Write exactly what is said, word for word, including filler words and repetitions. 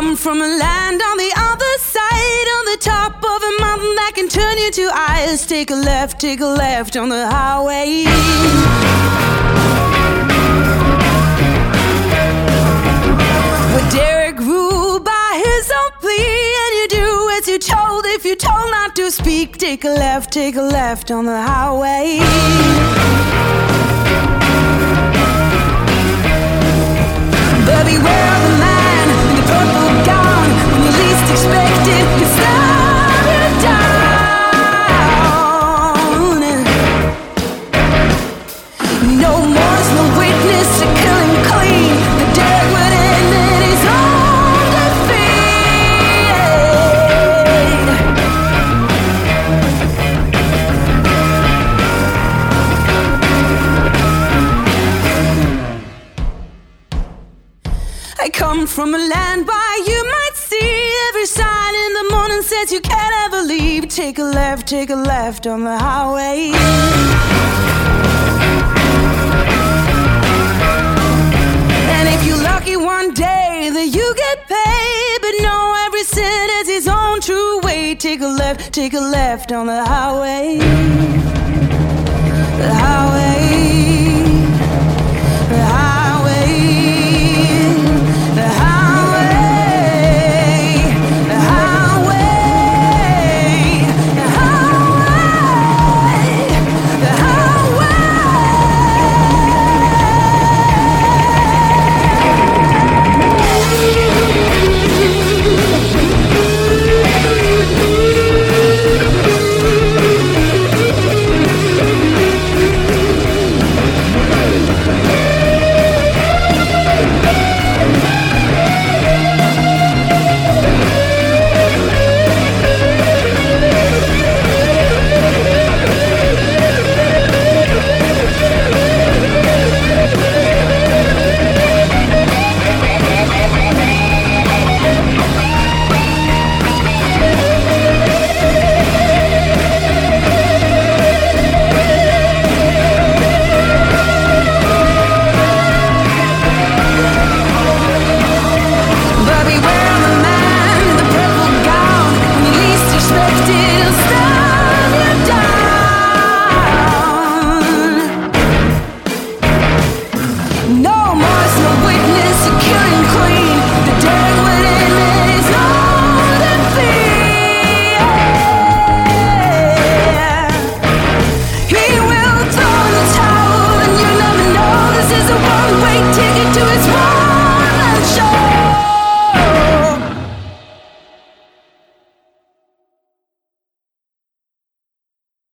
come from a land on the other side, on the top of a mountain that can turn you to ice. Take a left, take a left on the highway. But Derek ruled by his own plea, and you do as you're told if you're told not to speak. Take a left, take a left on the highway. But beware of the man in the purple gown. When you least expect it, he slow you down. No more's no witness to killing clean. The dead would end in his own defeat. I come from a land where you might see every sign in the morning says you can't ever leave. Take a left, take a left on the highway. And if you're lucky one day that you get paid, but know every sin is his own true way. Take a left, take a left on the highway. The highway.